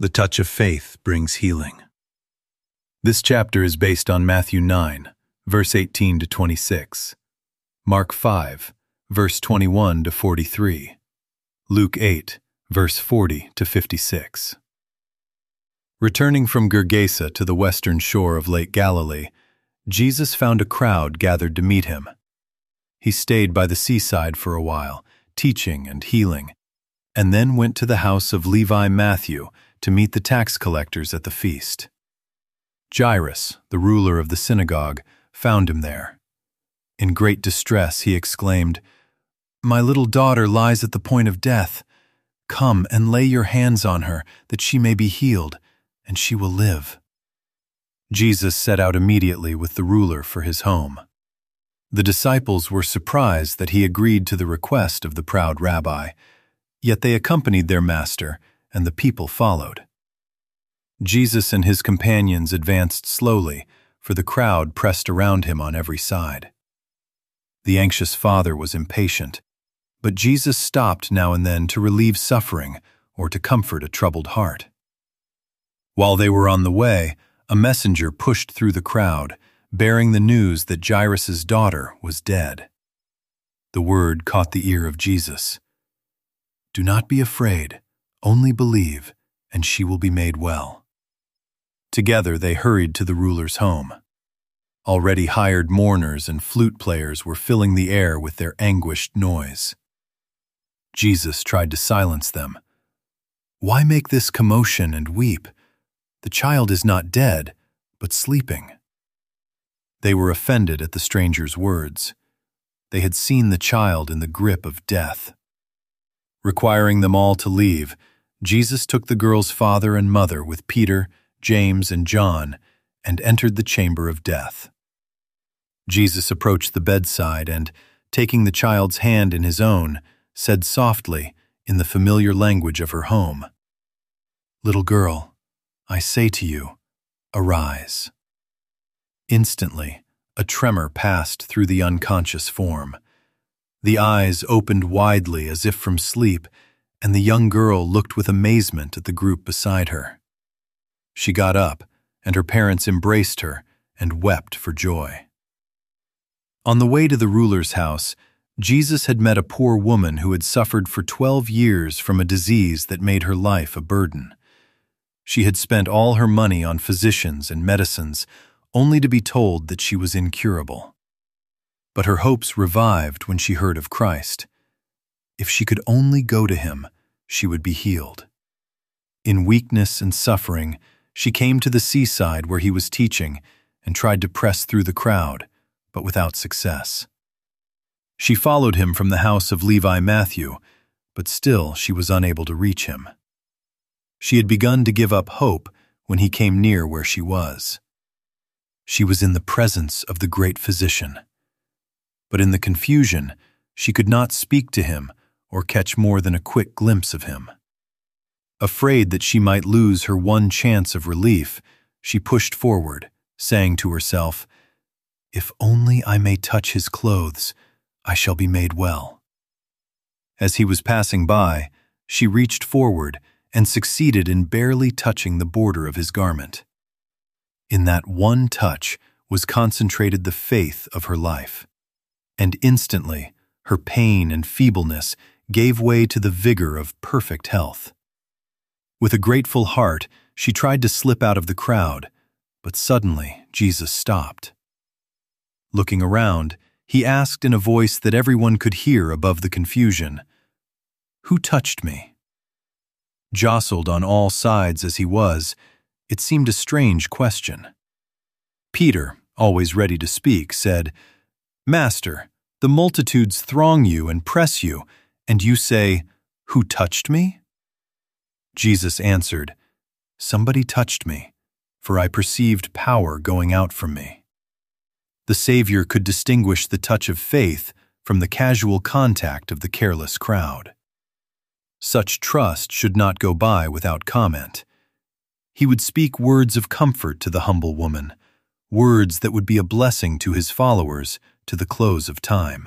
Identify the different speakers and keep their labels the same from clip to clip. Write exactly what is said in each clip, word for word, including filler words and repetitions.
Speaker 1: The touch of faith brings healing. This chapter is based on Matthew nine, verse eighteen to twenty-six, Mark five, verse twenty-one to forty-three, Luke eight, verse forty to fifty-six. Returning from Gergesa to the western shore of Lake Galilee, Jesus found a crowd gathered to meet him. He stayed by the seaside for a while, teaching and healing, and then went to the house of Levi Matthew to meet the tax collectors at the feast. Jairus, the ruler of the synagogue, found him there. In great distress, he exclaimed, "My little daughter lies at the point of death. Come and lay your hands on her, that she may be healed, and she will live." Jesus set out immediately with the ruler for his home. The disciples were surprised that he agreed to the request of the proud rabbi, yet they accompanied their master, and the people followed. Jesus and his companions advanced slowly, for the crowd pressed around him on every side. The anxious father was impatient, but Jesus stopped now and then to relieve suffering or to comfort a troubled heart. While they were on the way, a messenger pushed through the crowd, bearing the news that Jairus' daughter was dead. The word caught the ear of Jesus. "Do not be afraid, only believe, and she will be made well." Together they hurried to the ruler's home. Already hired mourners and flute players were filling the air with their anguished noise. Jesus tried to silence them. "Why make this commotion and weep? The child is not dead, but sleeping." They were offended at the stranger's words. They had seen the child in the grip of death. Requiring them all to leave, Jesus took the girl's father and mother with Peter, James, and John, and entered the chamber of death. Jesus approached the bedside and, taking the child's hand in his own, said softly, in the familiar language of her home, "Little girl, I say to you, arise." Instantly, a tremor passed through the unconscious form. The eyes opened widely as if from sleep, and the young girl looked with amazement at the group beside her. She got up, and her parents embraced her and wept for joy. On the way to the ruler's house, Jesus had met a poor woman who had suffered for twelve years from a disease that made her life a burden. She had spent all her money on physicians and medicines, only to be told that she was incurable. But her hopes revived when she heard of Christ. If she could only go to him, she would be healed. In weakness and suffering, she came to the seaside where he was teaching and tried to press through the crowd, but without success. She followed him from the house of Levi Matthew, but still she was unable to reach him. She had begun to give up hope when he came near where she was. She was in the presence of the great physician. But in the confusion, she could not speak to him or catch more than a quick glimpse of him. Afraid that she might lose her one chance of relief, she pushed forward, saying to herself, "If only I may touch his clothes, I shall be made well." As he was passing by, she reached forward and succeeded in barely touching the border of his garment. In that one touch was concentrated the faith of her life, and instantly her pain and feebleness gave way to the vigor of perfect health. With a grateful heart, she tried to slip out of the crowd, but suddenly Jesus stopped. Looking around, he asked in a voice that everyone could hear above the confusion, "Who touched me?" Jostled on all sides as he was, it seemed a strange question. Peter, always ready to speak, said, "Master, the multitudes throng you and press you, and you say, 'Who touched me?'" Jesus answered, "Somebody touched me, for I perceived power going out from me." The Savior could distinguish the touch of faith from the casual contact of the careless crowd. Such trust should not go by without comment. He would speak words of comfort to the humble woman, words that would be a blessing to his followers to the close of time.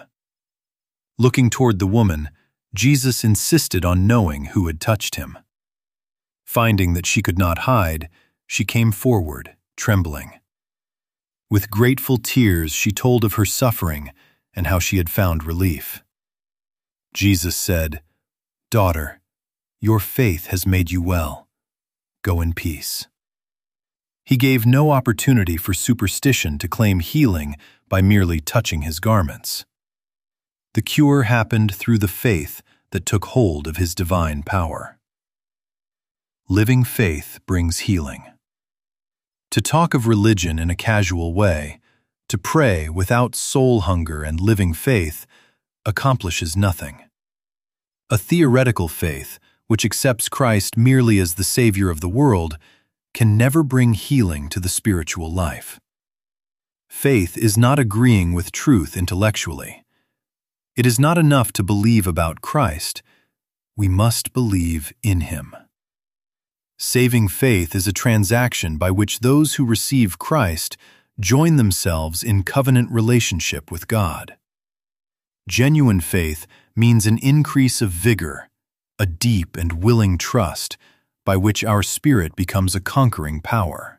Speaker 1: Looking toward the woman, Jesus insisted on knowing who had touched him. Finding that she could not hide, she came forward, trembling. With grateful tears, she told of her suffering and how she had found relief. Jesus said, "Daughter, your faith has made you well. Go in peace." He gave no opportunity for superstition to claim healing by merely touching his garments. The cure happened through the faith that took hold of his divine power. Living faith brings healing. To talk of religion in a casual way, to pray without soul hunger and living faith, accomplishes nothing. A theoretical faith, which accepts Christ merely as the Savior of the world, can never bring healing to the spiritual life. Faith is not agreeing with truth intellectually. It is not enough to believe about Christ. We must believe in Him. Saving faith is a transaction by which those who receive Christ join themselves in covenant relationship with God. Genuine faith means an increase of vigor, a deep and willing trust by which our spirit becomes a conquering power.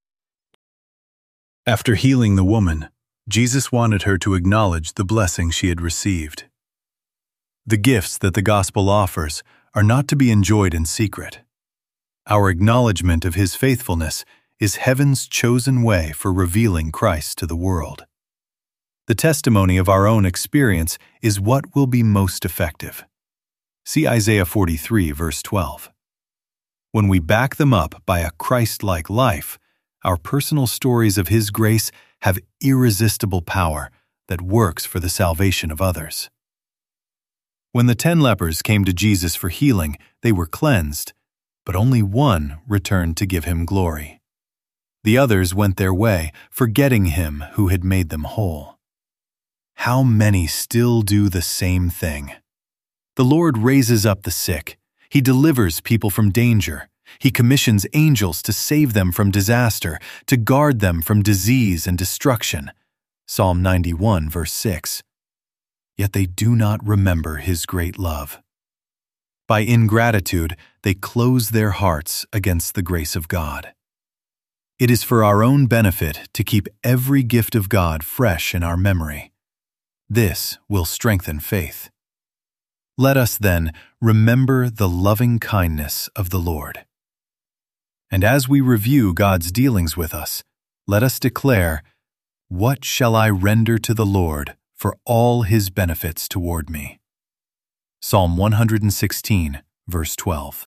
Speaker 1: After healing the woman, Jesus wanted her to acknowledge the blessing she had received. The gifts that the gospel offers are not to be enjoyed in secret. Our acknowledgement of His faithfulness is heaven's chosen way for revealing Christ to the world. The testimony of our own experience is what will be most effective. See Isaiah forty-three, verse twelve. When we back them up by a Christ-like life, our personal stories of His grace have irresistible power that works for the salvation of others. When the ten lepers came to Jesus for healing, they were cleansed, but only one returned to give Him glory. The others went their way, forgetting Him who had made them whole. How many still do the same thing? The Lord raises up the sick. He delivers people from danger. He commissions angels to save them from disaster, to guard them from disease and destruction. Psalm ninety-one, verse six. Yet they do not remember His great love. By ingratitude, they close their hearts against the grace of God. It is for our own benefit to keep every gift of God fresh in our memory. This will strengthen faith. Let us, then, remember the loving kindness of the Lord. And as we review God's dealings with us, let us declare, "What shall I render to the Lord for all His benefits toward me?" Psalm one hundred sixteen, verse twelve.